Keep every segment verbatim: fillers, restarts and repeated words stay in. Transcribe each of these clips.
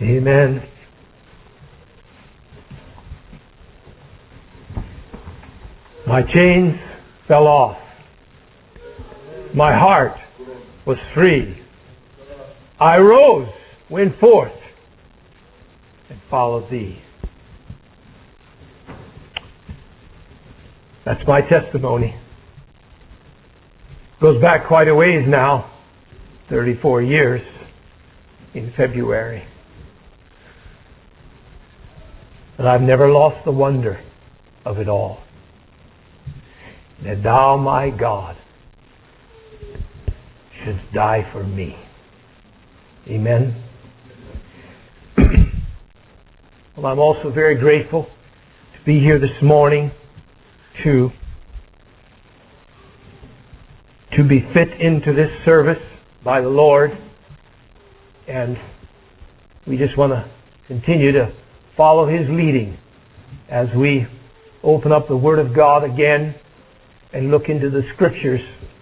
Amen. My chains fell off. My heart was free. I rose, went forth, and followed Thee. That's my testimony. Goes back quite a ways now, thirty-four years in February. But I've never lost the wonder of it all. That Thou, my God, shouldst die for me. Amen. Well, I'm also very grateful to be here this morning to, to be fit into this service by the Lord. And we just want to continue to follow His leading as we open up the Word of God again and look into the Scriptures.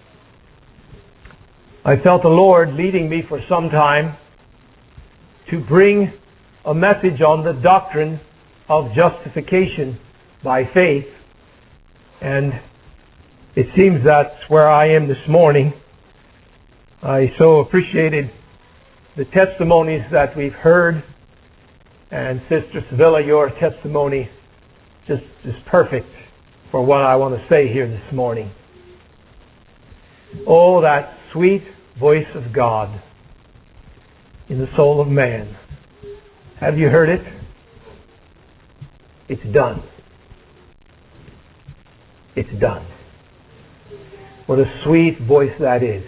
I felt the Lord leading me for some time to bring a message on the doctrine of justification by faith. And it seems that's where I am this morning. I so appreciated the testimonies that we've heard. And Sister Sevilla, your testimony just is perfect for what I want to say here this morning. Oh, that sweet voice of God in the soul of man. Have you heard it? It's done. It's done. What a sweet voice that is.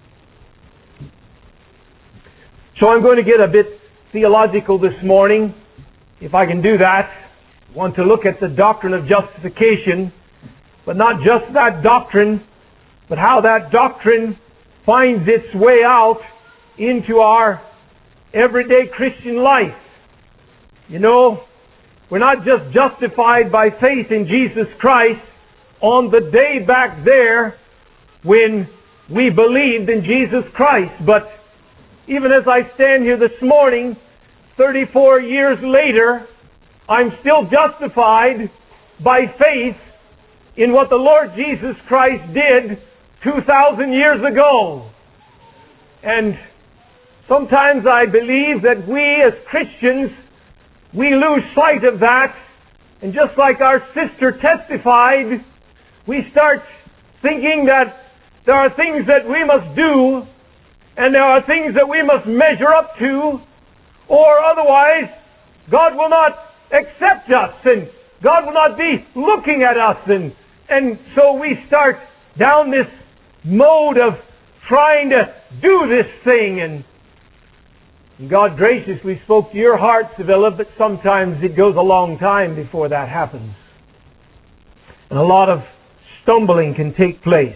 So I'm going to get a bit theological this morning, if I can do that. I want to look at the doctrine of justification, but not just that doctrine, but how that doctrine finds its way out into our everyday Christian life. You know, we're not just justified by faith in Jesus Christ on the day back there when we believed in Jesus Christ, but even as I stand here this morning, thirty-four years later, I'm still justified by faith in what the Lord Jesus Christ did two thousand years ago. And sometimes I believe that we as Christians, we lose sight of that. And just like our sister testified, we start thinking that there are things that we must do, and there are things that we must measure up to, or otherwise God will not accept us, and God will not be looking at us. And, and so we start down this mode of trying to do this thing. And God graciously spoke to your heart, Sevilla, but sometimes it goes a long time before that happens. And a lot of stumbling can take place.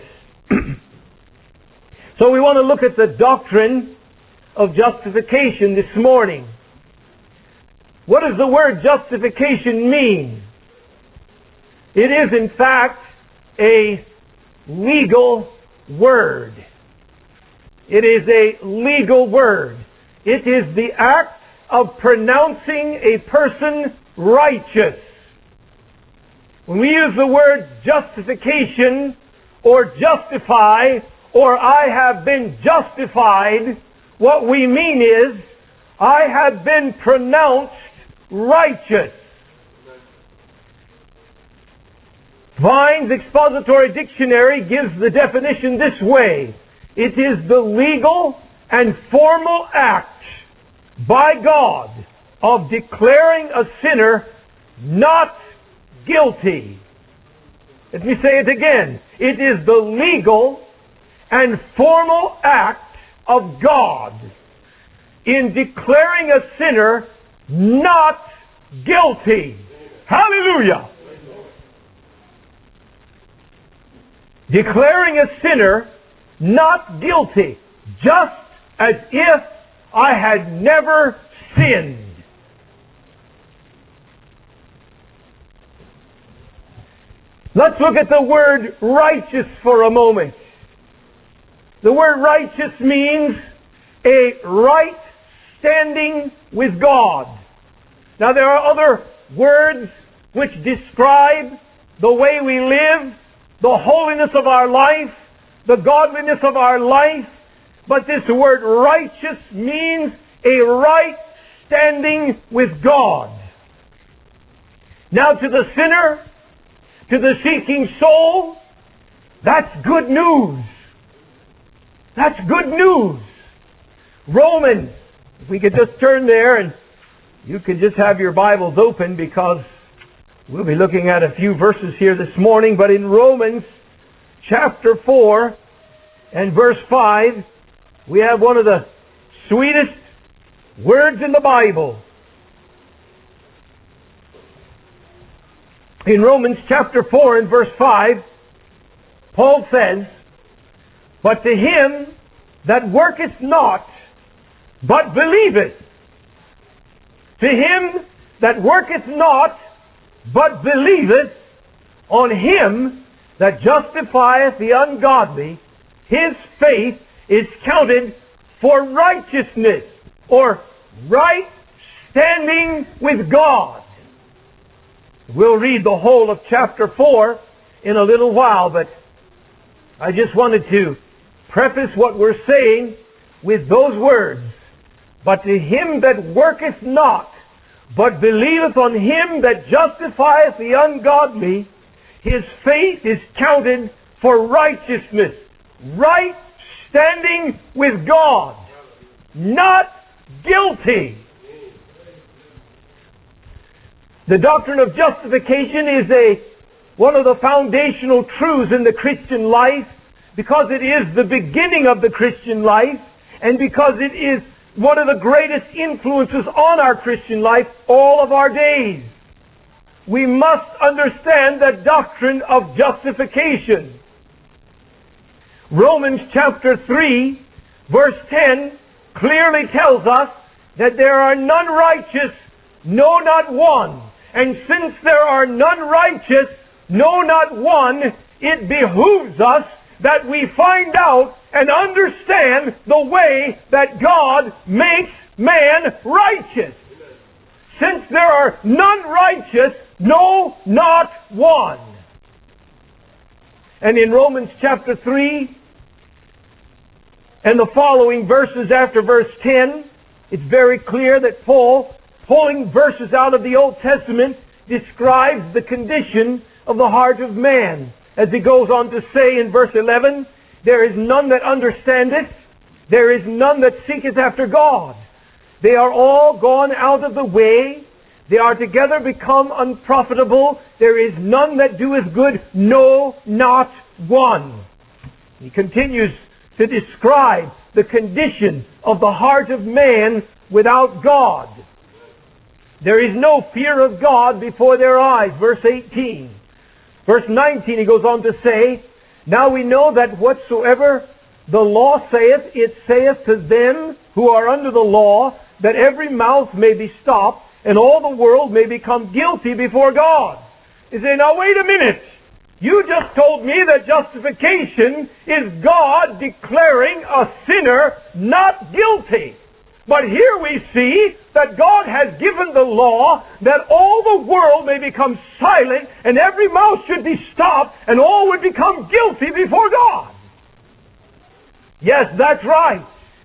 So we want to look at the doctrine of justification this morning. What does the word justification mean? It is, in fact, a legal word. It is a legal word. It is the act of pronouncing a person righteous. When we use the word justification or justify or I have been justified, what we mean is I have been pronounced righteous. Vine's Expository Dictionary gives the definition this way: it is the legal and formal act by God of declaring a sinner not guilty. Let me say it again. It is the legal and formal act of God in declaring a sinner not guilty. Hallelujah! Declaring a sinner not guilty, just as if I had never sinned. Let's look at the word righteous for a moment. The word righteous means a right standing with God. Now there are other words which describe the way we live, the holiness of our life, the godliness of our life, but this word righteous means a right standing with God. Now to the sinner, to the seeking soul, that's good news. That's good news. Romans, if we could just turn there, and you can just have your Bibles open because we'll be looking at a few verses here this morning. But in Romans chapter four and verse five, we have one of the sweetest words in the Bible. In Romans chapter four and verse five, Paul says, "But to him that worketh not, but believeth, to him that worketh not, but believeth on him that justifieth the ungodly, his faith is counted for righteousness," or right standing with God. We'll read the whole of chapter four in a little while, but I just wanted to preface what we're saying with those words. "But to him that worketh not, but believeth on him that justifieth the ungodly, his faith is counted for righteousness." Right standing with God. Not guilty. The doctrine of justification is a one of the foundational truths in the Christian life, because it is the beginning of the Christian life, and because it is one of the greatest influences on our Christian life all of our days. We must understand the doctrine of justification. Romans chapter three, verse ten, clearly tells us that there are none righteous, no, not one. And since there are none righteous, no, not one, it behooves us that we find out and understand the way that God makes man righteous. Since there are none righteous, no, not one. And in Romans chapter three and the following verses after verse ten, it's very clear that Paul, pulling verses out of the Old Testament, describes the condition of the heart of man. As he goes on to say in verse eleven, "There is none that understandeth, there is none that seeketh after God. They are all gone out of the way, they are together become unprofitable. There is none that doeth good, no, not one." He continues to describe the condition of the heart of man without God. There is no fear of God before their eyes. Verse eighteen. Verse nineteen, he goes on to say, "Now we know that whatsoever the law saith, it saith to them who are under the law, that every mouth may be stopped, and all the world may become guilty before God." You say, "Now wait a minute. You just told me that justification is God declaring a sinner not guilty. But here we see that God has given the law that all the world may become silent and every mouth should be stopped and all would become guilty before God." Yes, that's right.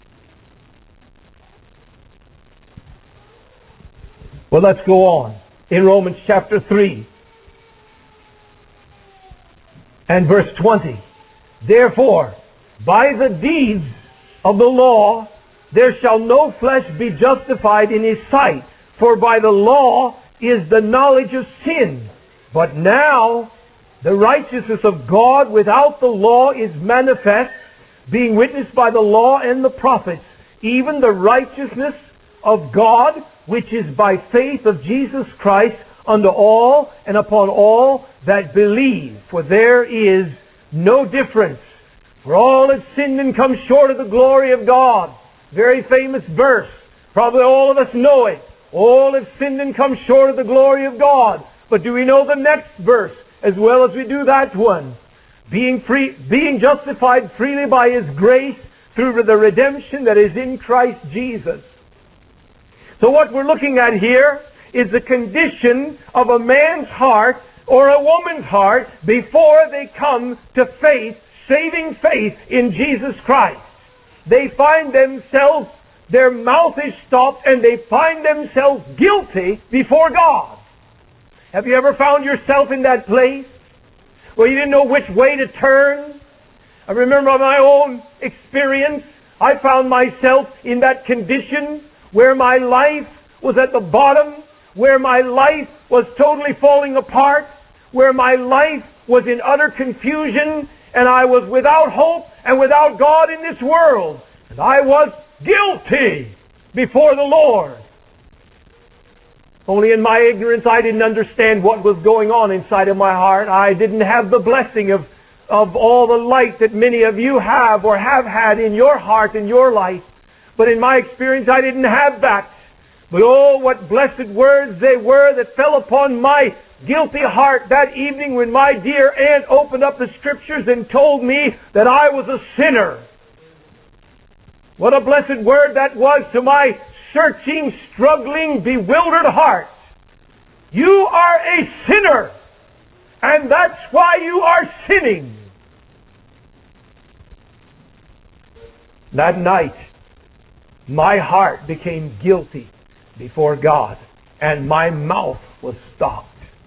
Well, let's go on. In Romans chapter three and verse twenty. "Therefore, by the deeds of the law, there shall no flesh be justified in his sight. For by the law is the knowledge of sin. But now the righteousness of God without the law is manifest, being witnessed by the law and the prophets, even the righteousness of God, which is by faith of Jesus Christ, unto all and upon all that believe. For there is no difference. For all have sinned and come short of the glory of God." Very famous verse. Probably all of us know it. All have sinned and come short of the glory of God. But do we know the next verse as well as we do that one? Being free, being justified freely by His grace through the redemption that is in Christ Jesus. So what we're looking at here is the condition of a man's heart or a woman's heart before they come to faith, saving faith in Jesus Christ. They find themselves, their mouth is stopped, and they find themselves guilty before God. Have you ever found yourself in that place where you didn't know which way to turn? I remember my own experience. I found myself in that condition where my life was at the bottom, where my life was totally falling apart, where my life was in utter confusion, and I was without hope and without God in this world. And I was guilty before the Lord. Only in my ignorance I didn't understand what was going on inside of my heart. I didn't have the blessing of, of all the light that many of you have or have had in your heart and your life. But in my experience I didn't have that. But oh, what blessed words they were that fell upon my guilty heart that evening when my dear aunt opened up the Scriptures and told me that I was a sinner. What a blessed word that was to my searching, struggling, bewildered heart. You are a sinner, and that's why you are sinning. That night, my heart became guilty before God, and my mouth was stopped.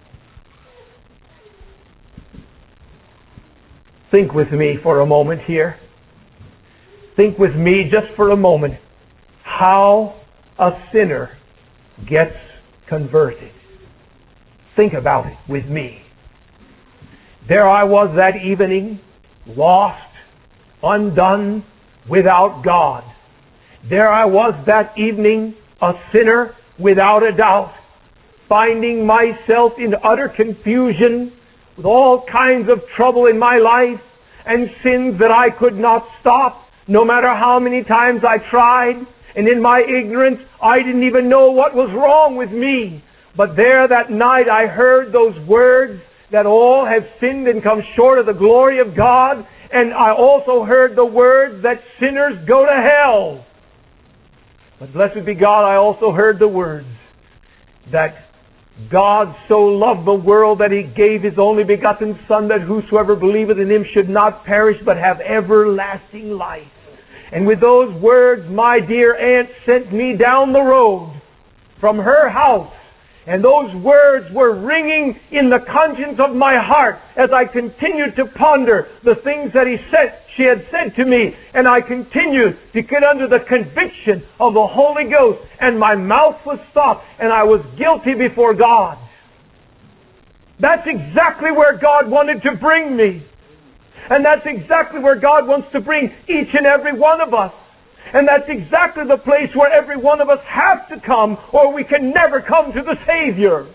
Think with me for a moment here. Think with me just for a moment how a sinner gets converted. Think about it with me. There I was that evening, lost, undone, without God. There I was that evening, a sinner without a doubt, finding myself in utter confusion, with all kinds of trouble in my life, and sins that I could not stop, no matter how many times I tried. And in my ignorance, I didn't even know what was wrong with me. But there that night I heard those words that all have sinned and come short of the glory of God. And I also heard the words that sinners go to hell. But blessed be God, I also heard the words that God so loved the world that He gave His only begotten Son, that whosoever believeth in Him should not perish but have everlasting life. And with those words, my dear aunt sent me down the road from her house. And those words were ringing in the conscience of my heart as I continued to ponder the things that he said, she had said to me. And I continued to get under the conviction of the Holy Ghost. And my mouth was stopped, and I was guilty before God. That's exactly where God wanted to bring me. And that's exactly where God wants to bring each and every one of us. And that's exactly the place where every one of us have to come, or we can never come to the Savior.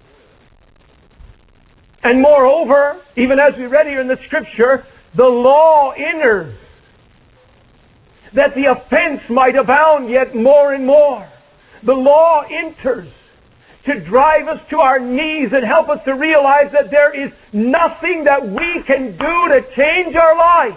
And moreover, even as we read here in the Scripture, the law enters, that the offense might abound yet more and more. The law enters to drive us to our knees and help us to realize that there is nothing that we can do to change our life.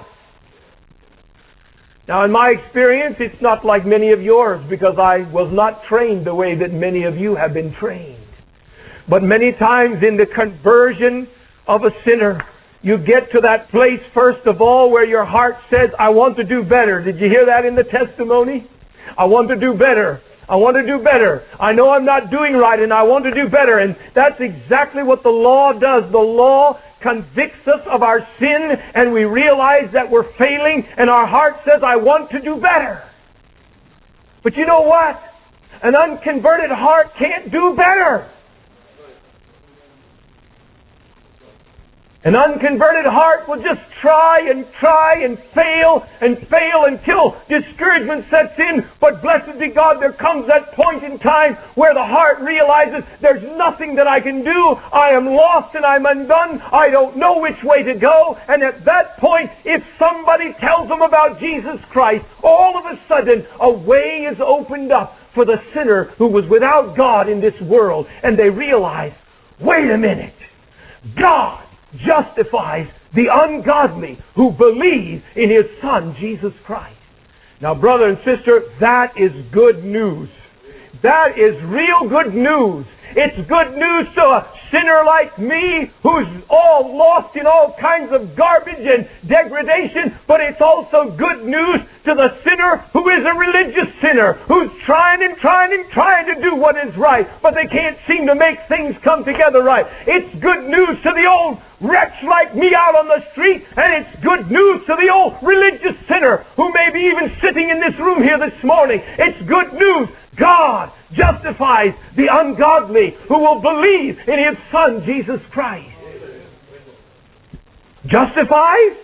Now, in my experience, it's not like many of yours, because I was not trained the way that many of you have been trained. But many times in the conversion of a sinner, you get to that place, first of all, where your heart says, I want to do better. Did you hear that in the testimony? I want to do better. I want to do better. I know I'm not doing right, and I want to do better. And that's exactly what the law does. The law convicts us of our sin, and we realize that we're failing, and our heart says, I want to do better. But you know what? An unconverted heart can't do better. An unconverted heart will just try and try and fail and fail until discouragement sets in. But blessed be God, there comes that point in time where the heart realizes there's nothing that I can do. I am lost and I'm undone. I don't know which way to go. And at that point, if somebody tells them about Jesus Christ, all of a sudden a way is opened up for the sinner who was without God in this world. And they realize, wait a minute, God justifies the ungodly who believe in His Son, Jesus Christ. Now, brother and sister, that is good news. That is real good news. It's good news to a sinner like me who's all lost in all kinds of garbage and degradation, but it's also good news to the sinner who is a religious sinner, who's trying and trying and trying to do what is right, but they can't seem to make things come together right. It's good news to the old wretch like me out on the street, and it's good news to the old religious sinner who may be even sitting in this room here this morning. It's good news. God justifies the ungodly who will believe in His Son, Jesus Christ. Justifies?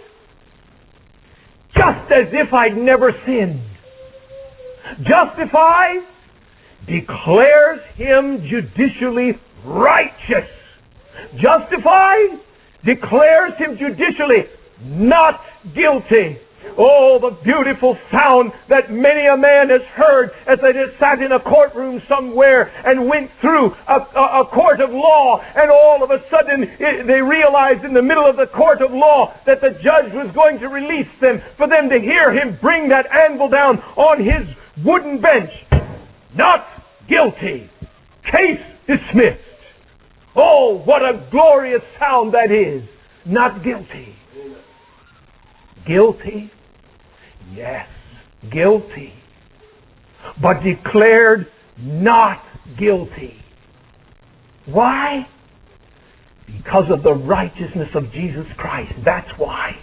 Just as if I'd never sinned. Justifies? Declares Him judicially righteous. Justifies? Declares Him judicially not guilty. Oh, the beautiful sound that many a man has heard as they just sat in a courtroom somewhere and went through a, a, a court of law, and all of a sudden it, they realized in the middle of the court of law that the judge was going to release them, for them to hear him bring that anvil down on his wooden bench. Not guilty. Case dismissed. Oh, what a glorious sound that is. Not guilty. Guilty? Yes, guilty. But declared not guilty. Why? Because of the righteousness of Jesus Christ. That's why.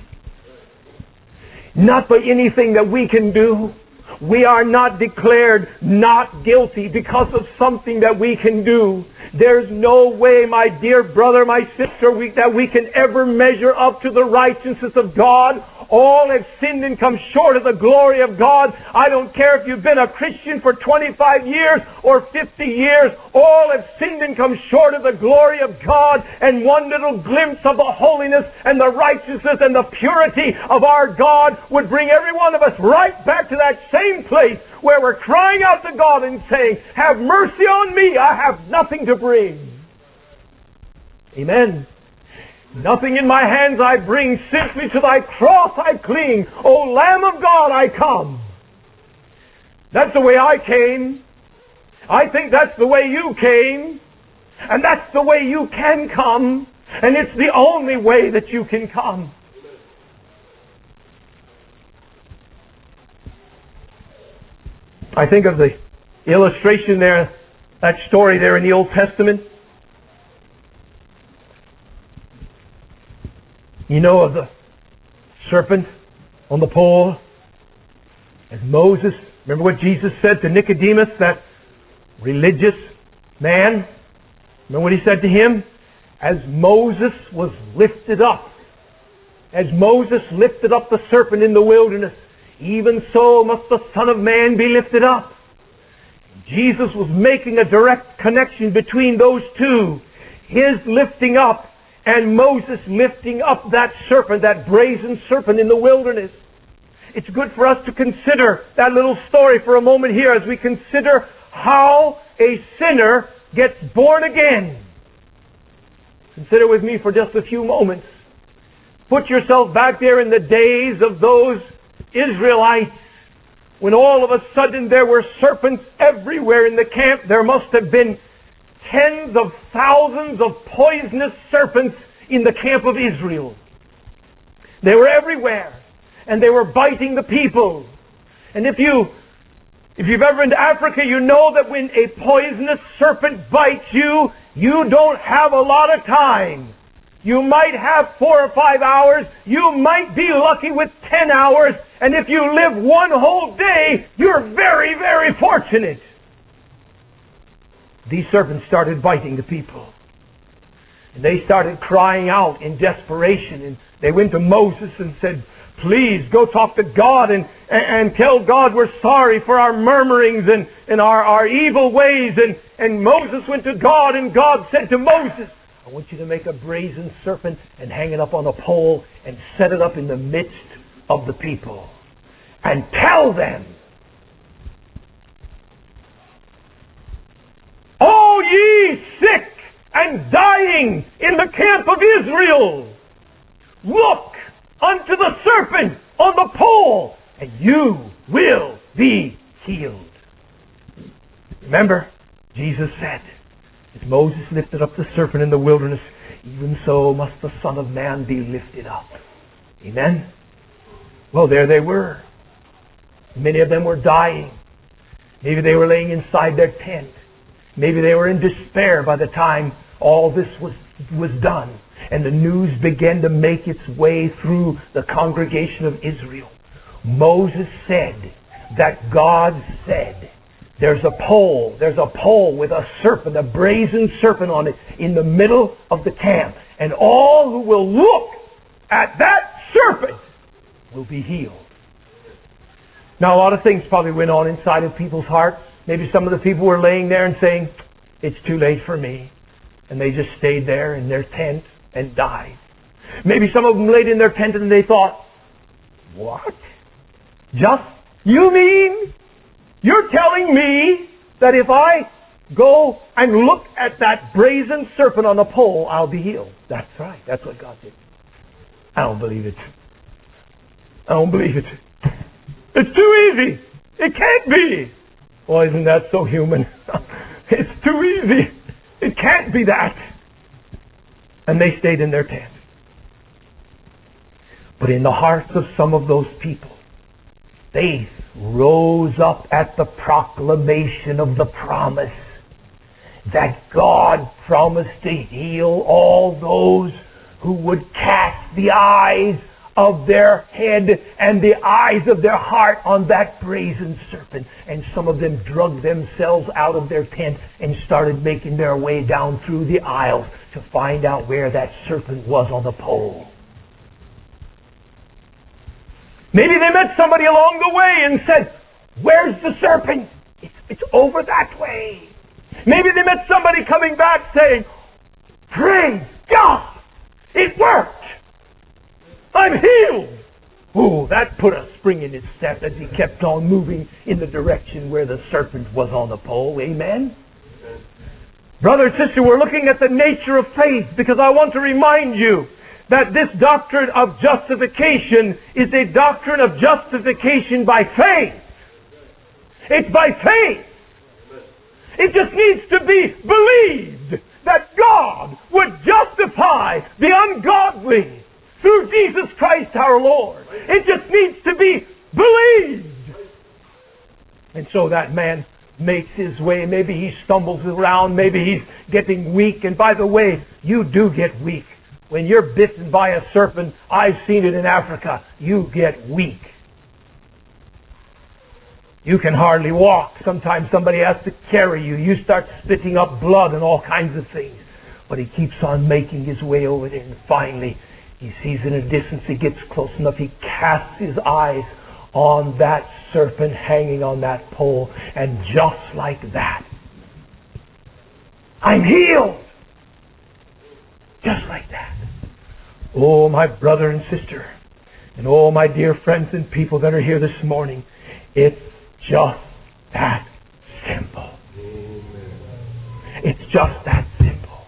Not by anything that we can do. We are not declared not guilty because of something that we can do. There's no way, my dear brother, my sister, we, that we can ever measure up to the righteousness of God. All have sinned and come short of the glory of God. I don't care if you've been a Christian for twenty-five years or fifty years. All have sinned and come short of the glory of God. And one little glimpse of the holiness and the righteousness and the purity of our God would bring every one of us right back to that same place where we're crying out to God and saying, have mercy on me, I have nothing to bring. Amen. Nothing in my hands I bring, simply to thy cross I cling. O Lamb of God, I come. That's the way I came. I think that's the way you came. And that's the way you can come. And it's the only way that you can come. I think of the illustration there, that story there in the Old Testament. You know of the serpent on the pole? As Moses, remember what Jesus said to Nicodemus, that religious man? Remember what He said to him? As Moses was lifted up, as Moses lifted up the serpent in the wilderness, even so must the Son of Man be lifted up. Jesus was making a direct connection between those two. His lifting up and Moses lifting up that serpent, that brazen serpent in the wilderness. It's good for us to consider that little story for a moment here as we consider how a sinner gets born again. Consider with me for just a few moments. Put yourself back there in the days of those Israelites, when all of a sudden there were serpents everywhere in the camp. There must have been tens of thousands of poisonous serpents in the camp of Israel. They were everywhere, and they were biting the people. And if you, if you've ever been to Africa, you know that when a poisonous serpent bites you, you don't have a lot of time. You might have four or five hours. You might be lucky with ten hours. And if you live one whole day, you're very, very fortunate. These serpents started biting the people. And they started crying out in desperation. And they went to Moses and said, please go talk to God and, and, and tell God we're sorry for our murmurings and, and our, our evil ways. And, and Moses went to God, and God said to Moses, I want you to make a brazen serpent and hang it up on a pole and set it up in the midst of the people. And tell them, O ye sick and dying in the camp of Israel, look unto the serpent on the pole, and you will be healed. Remember, Jesus said, as Moses lifted up the serpent in the wilderness, even so must the Son of Man be lifted up. Amen? Well, there they were. Many of them were dying. Maybe they were laying inside their tent. Maybe they were in despair by the time all this was, was done. And the news began to make its way through the congregation of Israel. Moses said that God said, there's a pole, there's a pole with a serpent, a brazen serpent on it in the middle of the camp. And all who will look at that serpent will be healed. Now, a lot of things probably went on inside of people's hearts. Maybe some of the people were laying there and saying, it's too late for me. And they just stayed there in their tent and died. Maybe some of them laid in their tent and they thought, what? Just, you mean, you're telling me that if I go and look at that brazen serpent on the pole, I'll be healed? That's right. That's what God did. I don't believe it. I don't believe it. It's too easy. It can't be. Well, isn't that so human? It's too easy. It can't be that. And they stayed in their tent. But in the hearts of some of those people, faith rose up at the proclamation of the promise that God promised to heal all those who would cast the eyes of their head and the eyes of their heart on that brazen serpent. And some of them drug themselves out of their tent and started making their way down through the aisles to find out where that serpent was on the pole. Maybe they met somebody along the way and said, where's the serpent? It's, it's over that way. Maybe they met somebody coming back saying, praise God, it worked. I'm healed. Oh, that put a spring in his step as he kept on moving in the direction where the serpent was on the pole. Amen? Brother and sister, we're looking at the nature of faith because I want to remind you that this doctrine of justification is a doctrine of justification by faith. It's by faith. It just needs to be believed that God would justify the ungodly through Jesus Christ our Lord. It just needs to be believed. And so that man makes his way. Maybe he stumbles around. Maybe he's getting weak. And by the way, you do get weak. When you're bitten by a serpent, I've seen it in Africa, you get weak. You can hardly walk. Sometimes somebody has to carry you. You start spitting up blood and all kinds of things. But he keeps on making his way over there. And finally, he sees in a distance, he gets close enough, he casts his eyes on that serpent hanging on that pole. And just like that, I'm healed. Just like that. Oh, my brother and sister, and oh, my dear friends and people that are here this morning, it's just that simple. It's just that simple.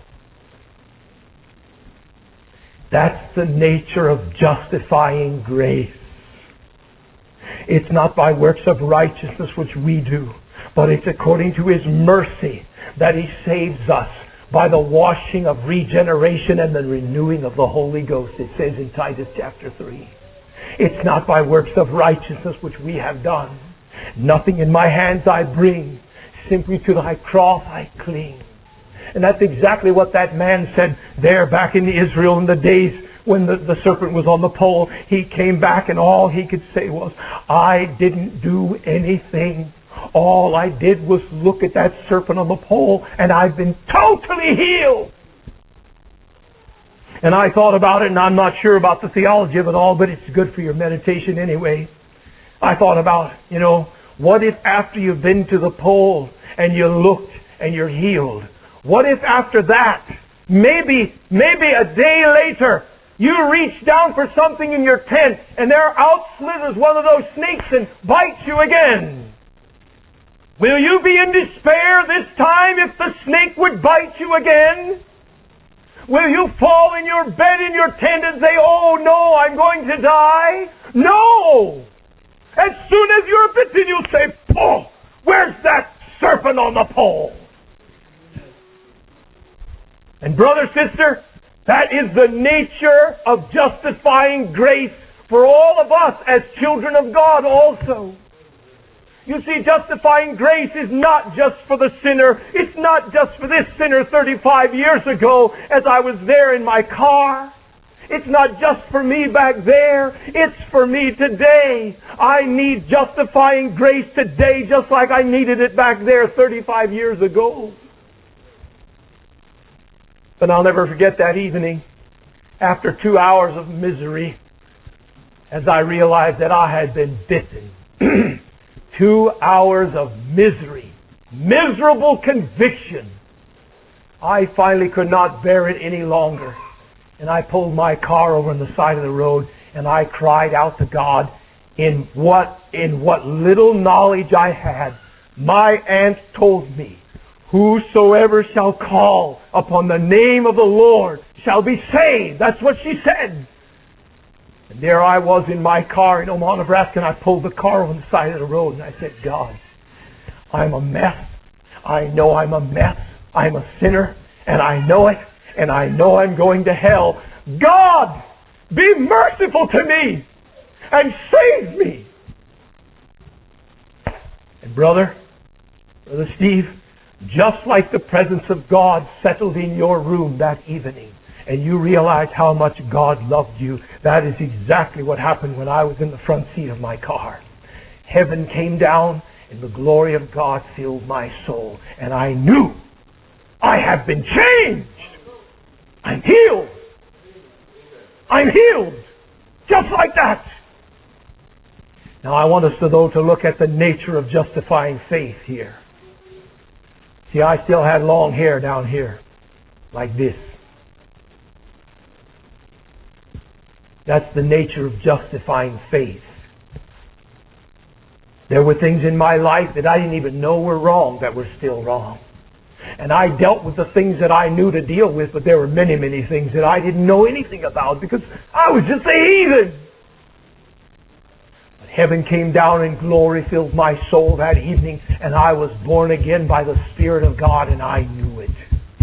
That's the nature of justifying grace. It's not by works of righteousness which we do, but it's according to His mercy that He saves us by the washing of regeneration and the renewing of the Holy Ghost, it says in Titus chapter three. It's not by works of righteousness which we have done. Nothing in my hands I bring, simply to thy cross I cling. And that's exactly what that man said there back in Israel in the days when the, the serpent was on the pole. He came back and all he could say was, I didn't do anything. All I did was look at that serpent on the pole and I've been totally healed. And I thought about it, and I'm not sure about the theology of it all, but it's good for your meditation anyway. I thought about, you know, what if after you've been to the pole and you looked and you're healed, what if after that, maybe, maybe a day later, you reach down for something in your tent and there out slithers one of those snakes and bites you again? Will you be in despair this time if the snake would bite you again? Will you fall in your bed in your tent and say, oh no, I'm going to die? No! As soon as you're bitten, you'll say, oh, where's that serpent on the pole. And brother, sister, that is the nature of justifying grace for all of us as children of God also. You see, justifying grace is not just for the sinner. It's not just for this sinner thirty-five years ago as I was there in my car. It's not just for me back there. It's for me today. I need justifying grace today just like I needed it back there thirty-five years ago. But I'll never forget that evening, after two hours of misery, as I realized that I had been bitten. Two hours of misery, miserable conviction. I finally could not bear it any longer. And I pulled my car over on the side of the road and I cried out to God in what, in what little knowledge I had. My aunt told me, whosoever shall call upon the name of the Lord shall be saved. That's what she said. And there I was in my car in Omaha, Nebraska, and I pulled the car on the side of the road and I said, God, I'm a mess. I know I'm a mess. I'm a sinner, and I know it, and I know I'm going to hell. God, be merciful to me and save me. And brother, Brother Steve, just like the presence of God settled in your room that evening, and you realized how much God loved you, that is exactly what happened when I was in the front seat of my car. Heaven came down and the glory of God filled my soul. And I knew I have been changed. I'm healed. I'm healed. Just like that. Now I want us to, though, to look at the nature of justifying faith here. See, I still had long hair down here, like this. That's the nature of justifying faith. There were things in my life that I didn't even know were wrong that were still wrong. And I dealt with the things that I knew to deal with, but there were many, many things that I didn't know anything about because I was just a heathen. But heaven came down and glory filled my soul that evening, and I was born again by the Spirit of God, and I knew it.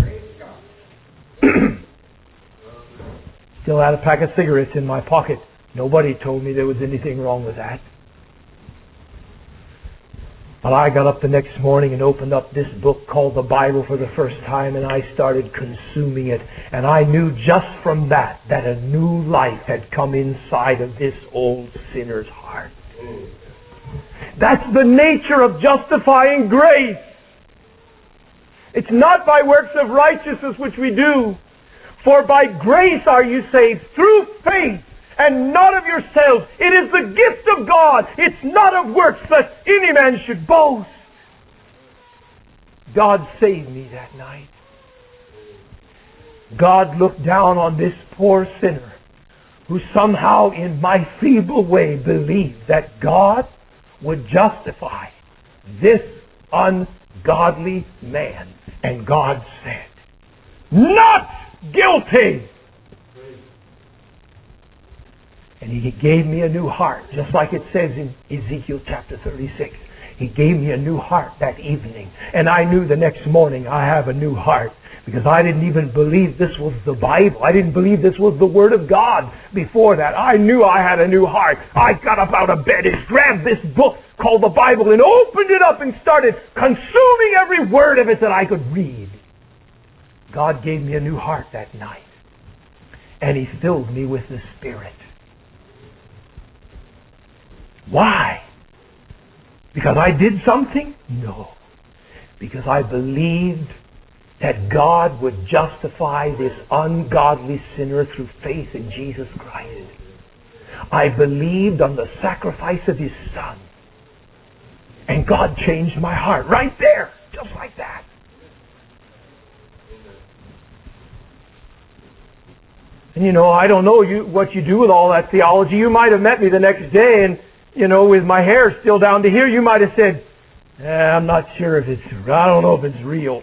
Still had a pack of cigarettes in my pocket. Nobody told me there was anything wrong with that. But I got up the next morning and opened up this book called the Bible for the first time, and I started consuming it. And I knew just from that that a new life had come inside of this old sinner's heart. That's the nature of justifying grace. It's not by works of righteousness which we do. For by grace are you saved through faith, and not of yourselves. It is the gift of God. It's not of works that any man should boast. God saved me that night. God looked down on this poor sinner who somehow in my feeble way believed that God would justify this ungodly man. And God said, not guilty. And He gave me a new heart, just like it says in Ezekiel chapter thirty-six. He gave me a new heart that evening. And I knew the next morning I have a new heart, because I didn't even believe this was the Bible. I didn't believe this was the Word of God before that. I knew I had a new heart. I got up out of bed and grabbed this book called the Bible and opened it up and started consuming every word of it that I could read. God gave me a new heart that night. And He filled me with the Spirit. Why? Because I did something? No. Because I believed that God would justify this ungodly sinner through faith in Jesus Christ. I believed on the sacrifice of His Son. And God changed my heart right there, just like that. And you know, I don't know you what you do with all that theology. You might have met me the next day and, you know, with my hair still down to here, you might have said, eh, I'm not sure if it's, I don't know if it's real.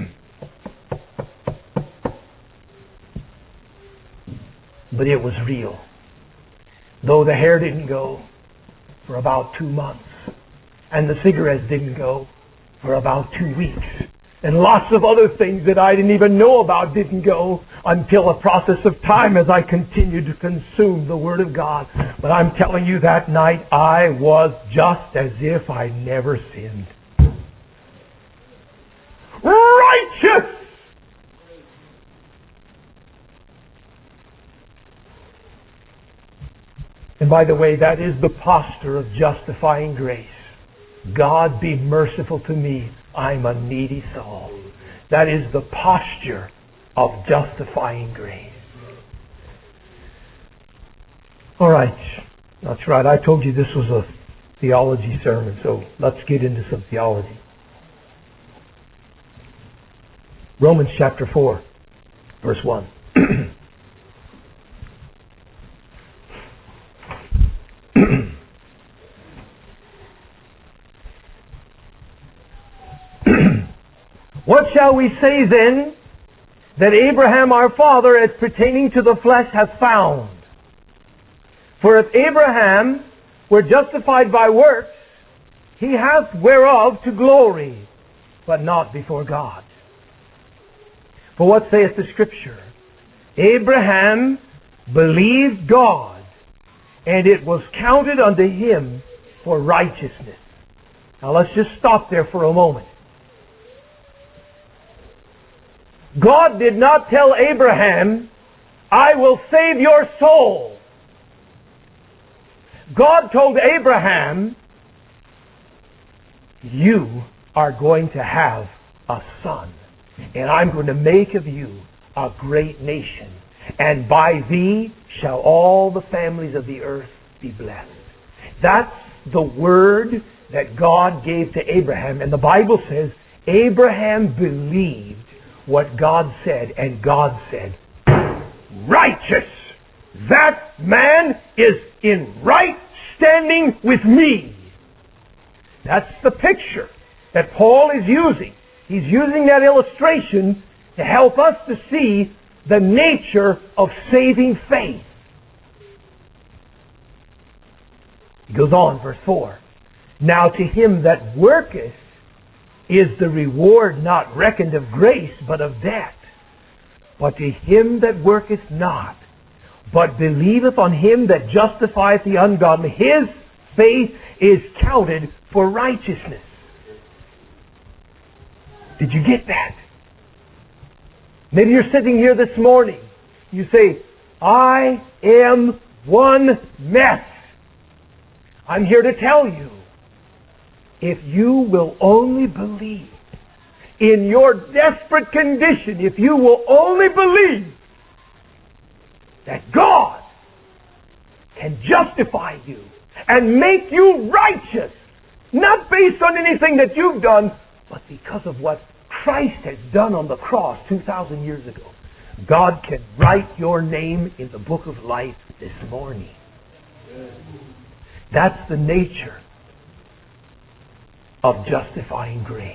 But it was real. Though the hair didn't go for about two months, and the cigarettes didn't go, for about two weeks. And lots of other things that I didn't even know about didn't go until a process of time as I continued to consume the Word of God. But I'm telling you, that night I was just as if I never sinned. Righteous! And by the way, that is the posture of justifying grace. God, be merciful to me. I'm a needy soul. That is the posture of justifying grace. All right. That's right. I told you this was a theology sermon, so let's get into some theology. Romans chapter four, verse one. What shall we say then that Abraham our father as pertaining to the flesh hath found? For if Abraham were justified by works, he hath whereof to glory, but not before God. For what saith the Scripture? Abraham believed God, and it was counted unto him for righteousness. Now let's just stop there for a moment. God did not tell Abraham, I will save your soul. God told Abraham, you are going to have a son, and I'm going to make of you a great nation, and by thee shall all the families of the earth be blessed. That's the word that God gave to Abraham, and the Bible says Abraham believed what God said, and God said, righteous! That man is in right standing with me. That's the picture that Paul is using. He's using that illustration to help us to see the nature of saving faith. He goes on, verse four. Now to him that worketh is the reward not reckoned of grace, but of debt. But to him that worketh not, but believeth on him that justifieth the ungodly, his faith is counted for righteousness. Did you get that? Maybe you're sitting here this morning. You say, I am one mess. I'm here to tell you, if you will only believe, in your desperate condition, if you will only believe that God can justify you and make you righteous, not based on anything that you've done, but because of what Christ has done on the cross two thousand years ago, God can write your name in the book of life this morning. That's the nature of justifying grace.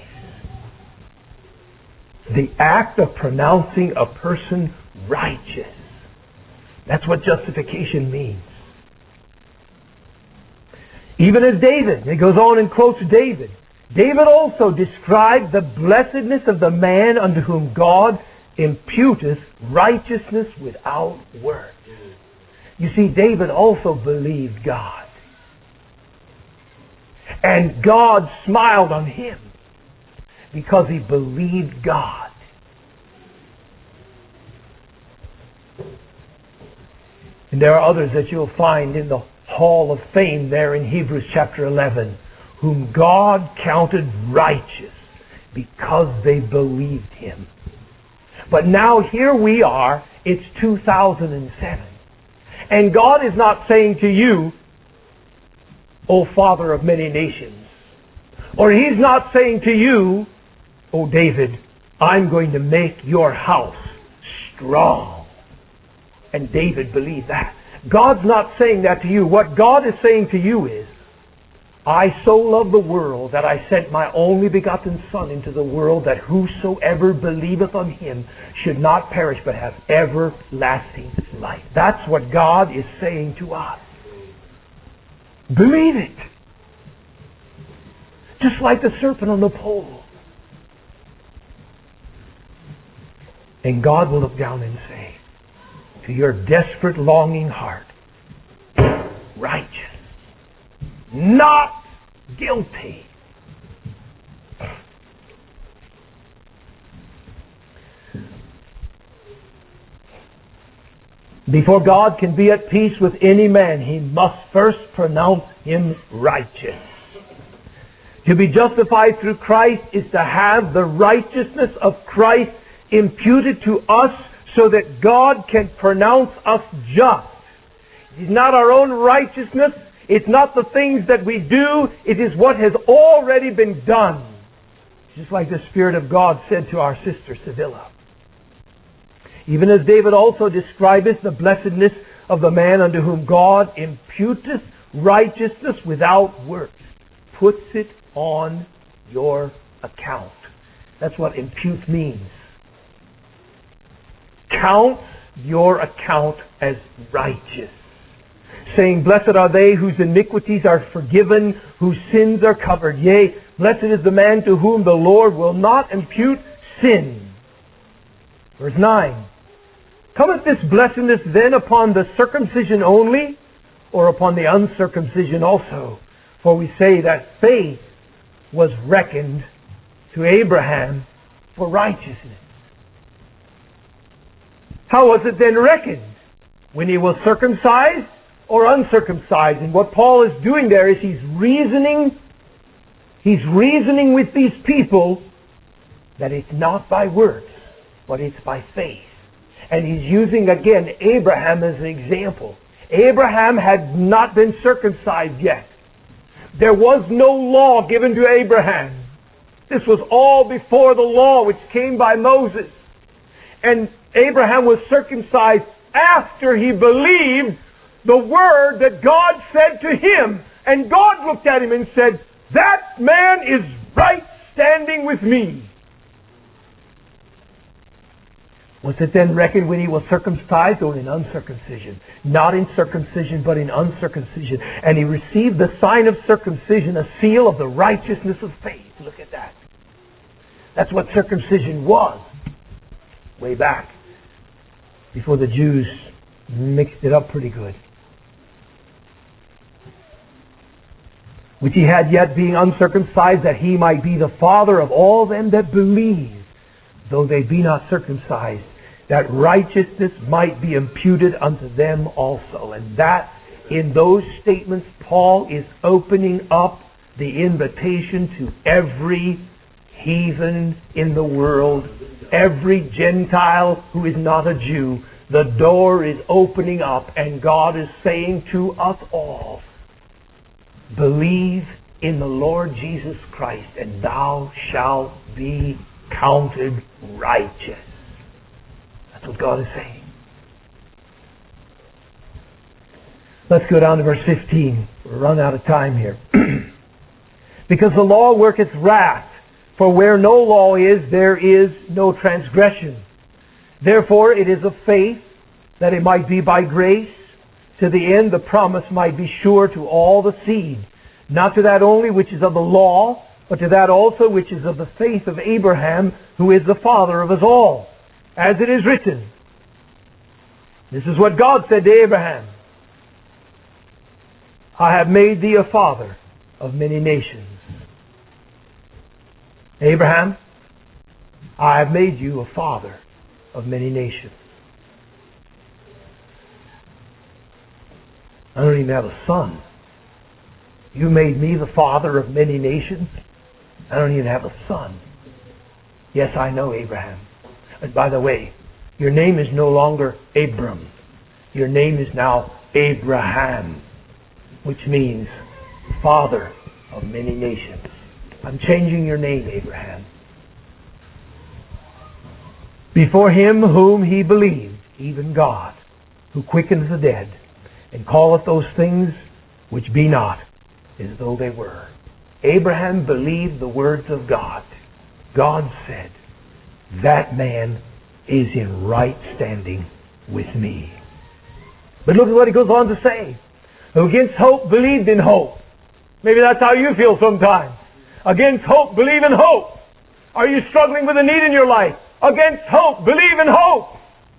The act of pronouncing a person righteous. That's what justification means. Even as David, he goes on and quotes David. David also described the blessedness of the man unto whom God imputeth righteousness without works. You see, David also believed God. And God smiled on him because he believed God. And there are others that you'll find in the Hall of Fame there in Hebrews chapter eleven, whom God counted righteous because they believed Him. But now here we are, it's two thousand seven. And God is not saying to you, O Father of many nations. Or He's not saying to you, O David, I'm going to make your house strong. And David believed that. God's not saying that to you. What God is saying to you is, I so love the world that I sent my only begotten Son into the world, that whosoever believeth on Him should not perish but have everlasting life. That's what God is saying to us. Believe it. Just like the serpent on the pole. And God will look down and say to your desperate, longing heart, righteous, not guilty. Before God can be at peace with any man, He must first pronounce him righteous. To be justified through Christ is to have the righteousness of Christ imputed to us so that God can pronounce us just. It is not our own righteousness. It's not the things that we do. It is what has already been done. Just like the Spirit of God said to our sister Sevilla. Even as David also describeth the blessedness of the man unto whom God imputeth righteousness without works, puts it on your account. That's what impute means. Count your account as righteous. Saying, blessed are they whose iniquities are forgiven, whose sins are covered. Yea, blessed is the man to whom the Lord will not impute sin. Verse nine. Cometh this blessedness then upon the circumcision only, or upon the uncircumcision also? For we say that faith was reckoned to Abraham for righteousness. How was it then reckoned? When he was circumcised or uncircumcised? And what Paul is doing there is he's reasoning, he's reasoning with these people that it's not by works, but it's by faith. And he's using again Abraham as an example. Abraham had not been circumcised yet. There was no law given to Abraham. This was all before the law which came by Moses. And Abraham was circumcised after he believed the word that God said to him. And God looked at him and said, that man is right standing with me. Was it then reckoned when he was circumcised or in uncircumcision? Not in circumcision, but in uncircumcision. And he received the sign of circumcision, a seal of the righteousness of faith. Look at that. That's what circumcision was. Way back. Before the Jews mixed it up pretty good. Which he had yet being uncircumcised, that he might be the father of all them that believe, though they be not circumcised, that righteousness might be imputed unto them also. And that, in those statements, Paul is opening up the invitation to every heathen in the world, every Gentile who is not a Jew. The door is opening up, and God is saying to us all, believe in the Lord Jesus Christ, and thou shalt be counted righteous. That's what God is saying. Let's go down to verse fifteen. We're running out of time here. Because the law worketh wrath, for where no law is, there is no transgression. Therefore it is of faith, that it might be by grace, to the end the promise might be sure to all the seed, not to that only which is of the law, but to that also which is of the faith of Abraham, who is the father of us all. As it is written, this is what God said to Abraham, I have made thee a father of many nations. Abraham, I have made you a father of many nations. I don't even have a son. You made me the father of many nations. I don't even have a son. Yes, I know, Abraham. And by the way, your name is no longer Abram. Your name is now Abraham, which means father of many nations. I'm changing your name, Abraham. Before him whom he believed, even God, who quickeneth the dead, and calleth those things which be not as though they were. Abraham believed the words of God. God said, that man is in right standing with me. But look at what he goes on to say. Who against hope believed in hope. Maybe that's how you feel sometimes. Against hope, believe in hope. Are you struggling with a need in your life? Against hope, believe in hope.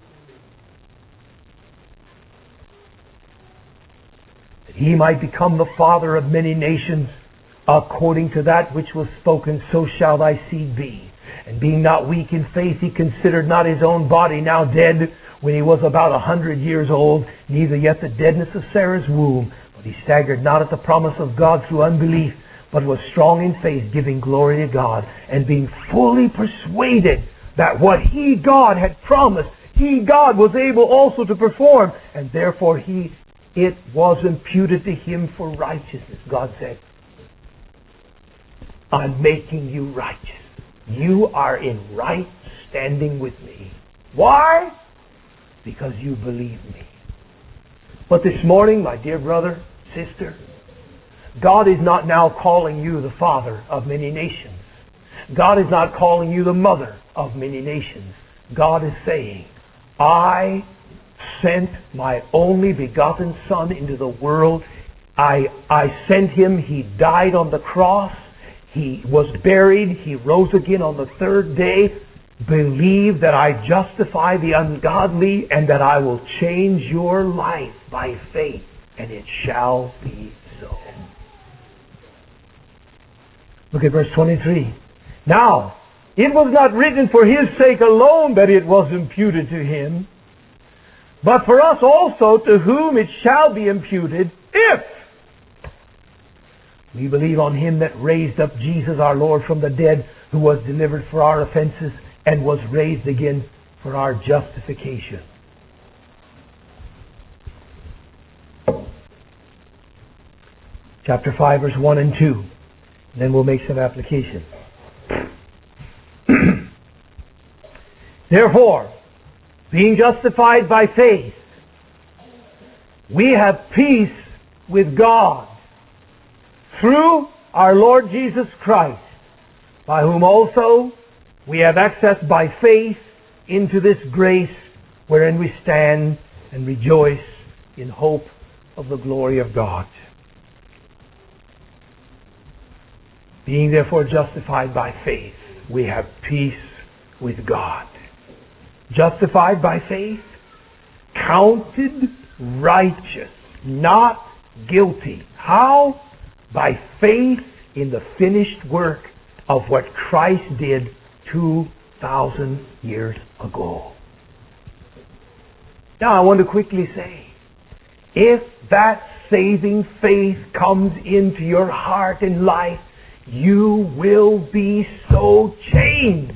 That he might become the father of many nations, according to that which was spoken, so shall thy seed be. And being not weak in faith, he considered not his own body now dead, when he was about a hundred years old, neither yet the deadness of Sarah's womb. But he staggered not at the promise of God through unbelief, but was strong in faith, giving glory to God, and being fully persuaded that what he, God, had promised, he, God, was able also to perform. And therefore he, it was imputed to him for righteousness. God said, I'm making you righteous. You are in right standing with me. Why? Because you believe me. But this morning, my dear brother, sister, God is not now calling you the father of many nations. God is not calling you the mother of many nations. God is saying, I sent my only begotten Son into the world. I, I sent him. He died on the cross. He was buried. He rose again on the third day. Believe that I justify the ungodly and that I will change your life by faith, and it shall be so. Look at verse twenty-three. Now, it was not written for his sake alone that it was imputed to him, but for us also, to whom it shall be imputed, if we believe on him that raised up Jesus our Lord from the dead, who was delivered for our offenses and was raised again for our justification. Chapter five, verse one and two. And then we'll make some application. Therefore, being justified by faith, we have peace with God through our Lord Jesus Christ, by whom also we have access by faith into this grace wherein we stand and rejoice in hope of the glory of God. Being therefore justified by faith, we have peace with God. Justified by faith, counted righteous, not guilty. How? By faith in the finished work of what Christ did two thousand years ago. Now I want to quickly say, if that saving faith comes into your heart and life, you will be so changed.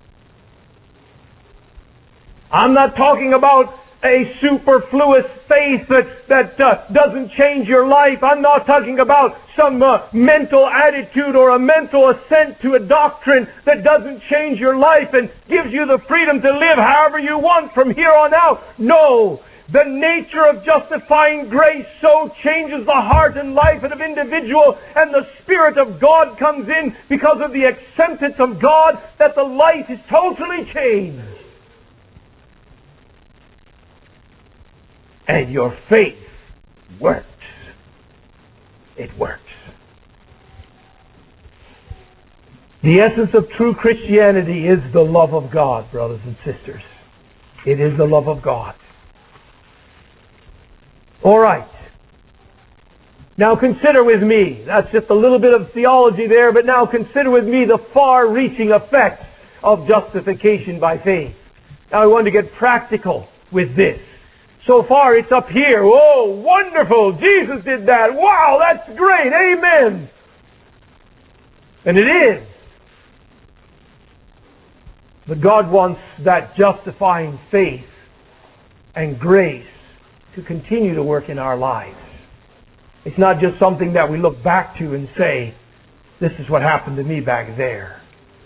I'm not talking about a superfluous faith that, that uh, doesn't change your life. I'm not talking about some uh, mental attitude or a mental assent to a doctrine that doesn't change your life and gives you the freedom to live however you want from here on out. No. The nature of justifying grace so changes the heart and life of an individual, and the Spirit of God comes in because of the acceptance of God, that the life is totally changed. And your faith works. It works. The essence of true Christianity is the love of God, brothers and sisters. It is the love of God. All right. Now consider with me, that's just a little bit of theology there, but now consider with me the far-reaching effects of justification by faith. Now I want to get practical with this. So far it's up here. Oh, wonderful! Jesus did that. Wow, that's great. Amen. And it is. But God wants that justifying faith and grace to continue to work in our lives. It's not just something that we look back to and say, this is what happened to me back there.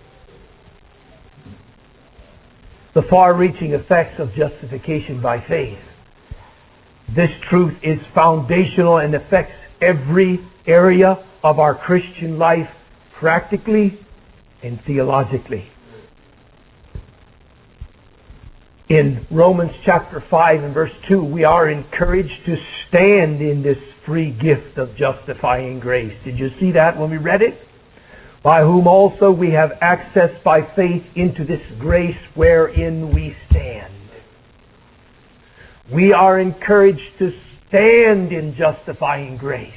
The far-reaching effects of justification by faith. This truth is foundational and affects every area of our Christian life, practically and theologically. In Romans chapter five and verse two, we are encouraged to stand in this free gift of justifying grace. Did you see that when we read it? by whom also we have access by faith into this grace wherein we stand. We are encouraged to stand in justifying grace.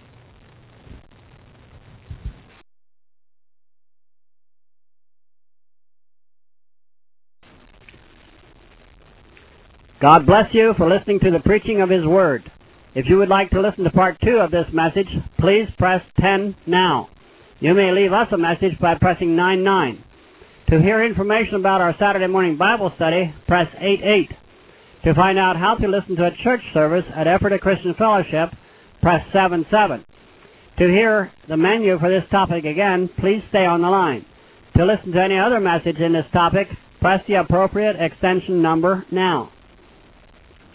God bless you for listening to the preaching of His Word. If you would like to listen to part two of this message, please press ten now. You may leave us a message by pressing nine nine. To hear information about our Saturday morning Bible study, press eight eight. To find out how to listen to a church service at Ephrata Christian Fellowship, press seven seven. To hear the menu for this topic again, please stay on the line. To listen to any other message in this topic, press the appropriate extension number now.